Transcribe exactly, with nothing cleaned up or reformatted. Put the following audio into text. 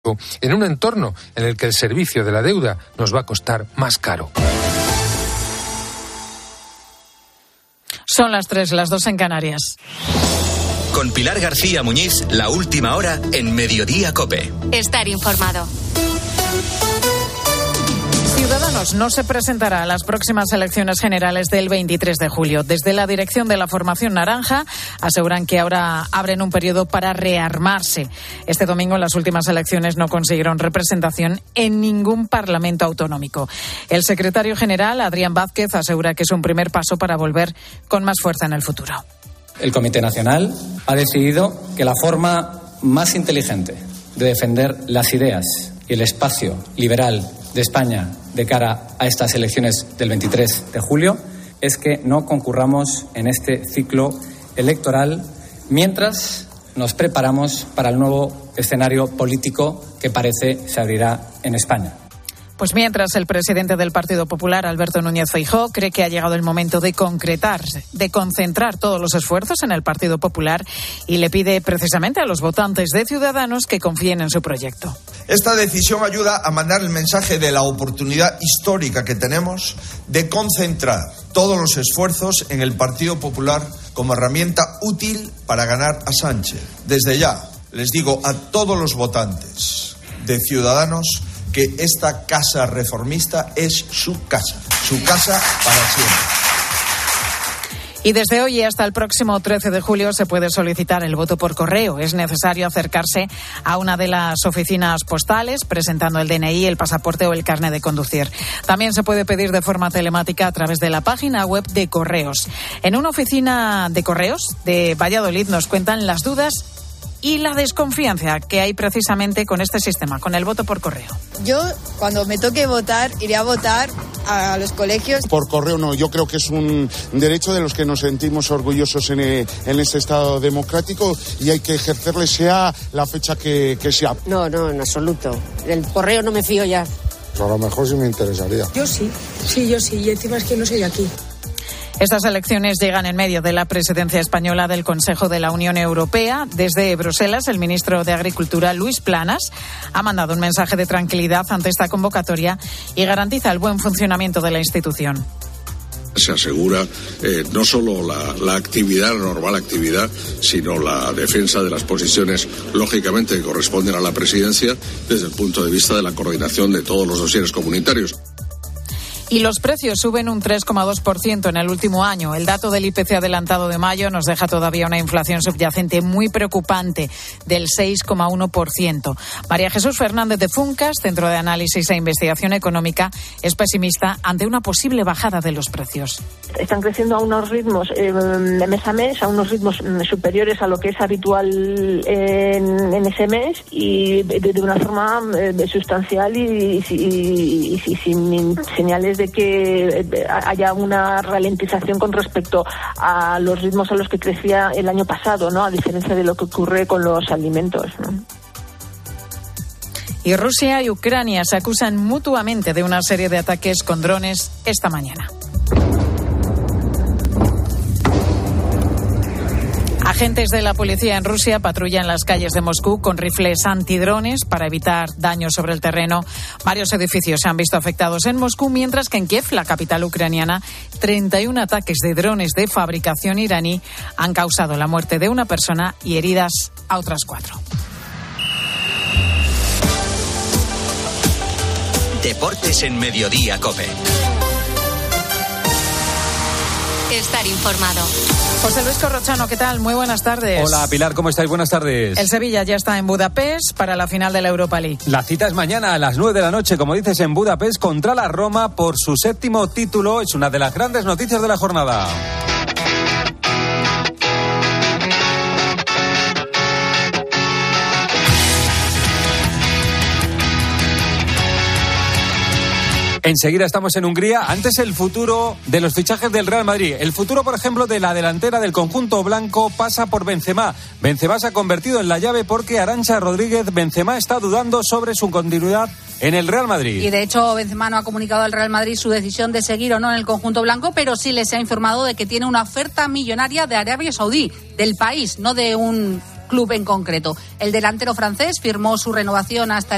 en un entorno en el que el servicio de la deuda nos va a costar más caro. Son las tres, las dos en Canarias. Con Pilar García Muñiz, la última hora en Mediodía COPE. Estar informado. Ciudadanos no se presentará a las próximas elecciones generales del veintitrés de julio. Desde la dirección de la formación naranja aseguran que ahora abren un periodo para rearmarse. Este domingo en las últimas elecciones no consiguieron representación en ningún parlamento autonómico. El secretario general, Adrián Vázquez, asegura que es un primer paso para volver con más fuerza en el futuro. El Comité Nacional ha decidido que la forma más inteligente de defender las ideas y el espacio liberal de España de cara a estas elecciones del veintitrés de julio es que no concurramos en este ciclo electoral mientras nos preparamos para el nuevo escenario político que parece se abrirá en España. Pues mientras, el presidente del Partido Popular, Alberto Núñez Feijóo, cree que ha llegado el momento de concretar, de concentrar todos los esfuerzos en el Partido Popular y le pide precisamente a los votantes de Ciudadanos que confíen en su proyecto. Esta decisión ayuda a mandar el mensaje de la oportunidad histórica que tenemos de concentrar todos los esfuerzos en el Partido Popular como herramienta útil para ganar a Sánchez. Desde ya les digo a todos los votantes de Ciudadanos que esta casa reformista es su casa, su casa para siempre. Y desde hoy hasta el próximo trece de julio se puede solicitar el voto por correo. Es necesario acercarse a una de las oficinas postales presentando el D N I, el pasaporte o el carnet de conducir. También se puede pedir de forma telemática a través de la página web de Correos. En una oficina de Correos de Valladolid nos cuentan las dudas y la desconfianza que hay precisamente con este sistema, con el voto por correo. Yo, cuando me toque votar, iré a votar a los colegios. Por correo no, yo creo que es un derecho de los que nos sentimos orgullosos en, en este Estado democrático y hay que ejercerle sea la fecha que, que sea. No, no, en absoluto. El correo no me fío ya. A lo mejor sí me interesaría. Yo sí, sí, yo sí, y encima es que no soy de aquí. Estas elecciones llegan en medio de la presidencia española del Consejo de la Unión Europea. Desde Bruselas, el ministro de Agricultura, Luis Planas, ha mandado un mensaje de tranquilidad ante esta convocatoria y garantiza el buen funcionamiento de la institución. Se asegura eh, no solo la, la actividad, la normal actividad, sino la defensa de las posiciones, lógicamente, que corresponden a la presidencia desde el punto de vista de la coordinación de todos los dosieres comunitarios. Y los precios suben un tres coma dos por ciento en el último año. El dato del I P C adelantado de mayo nos deja todavía una inflación subyacente muy preocupante del seis coma uno por ciento. María Jesús Fernández de Funcas, Centro de Análisis e Investigación Económica, es pesimista ante una posible bajada de los precios. Están creciendo a unos ritmos eh, de mes a mes, a unos ritmos superiores a lo que es habitual en, en ese mes y de, de una forma eh, sustancial y, y, y, y, y sin señales de de que haya una ralentización con respecto a los ritmos a los que crecía el año pasado, ¿no? A diferencia de lo que ocurre con los alimentos, ¿no? Y Rusia y Ucrania se acusan mutuamente de una serie de ataques con drones esta mañana. Agentes de la policía en Rusia patrullan las calles de Moscú con rifles antidrones para evitar daños sobre el terreno. Varios edificios se han visto afectados en Moscú, mientras que en Kiev, la capital ucraniana, treinta y uno ataques de drones de fabricación iraní han causado la muerte de una persona y heridas a otras cuatro. Deportes en Mediodía COPE. Estar informado. José Luis Corrochano, ¿qué tal? Muy buenas tardes. Hola Pilar, ¿cómo estáis? Buenas tardes. El Sevilla ya está en Budapest para la final de la Europa League. La cita es mañana a las nueve de la noche, como dices, en Budapest contra la Roma por su séptimo título. Es una de las grandes noticias de la jornada. Enseguida estamos en Hungría. Antes, el futuro de los fichajes del Real Madrid. El futuro, por ejemplo, de la delantera del conjunto blanco pasa por Benzema. Benzema se ha convertido en la llave porque Arantxa Rodríguez Benzema está dudando sobre su continuidad en el Real Madrid. Y de hecho, Benzema no ha comunicado al Real Madrid su decisión de seguir o no en el conjunto blanco, pero sí les ha informado de que tiene una oferta millonaria de Arabia Saudí, del país, no de un club en concreto. El delantero francés firmó su renovación hasta el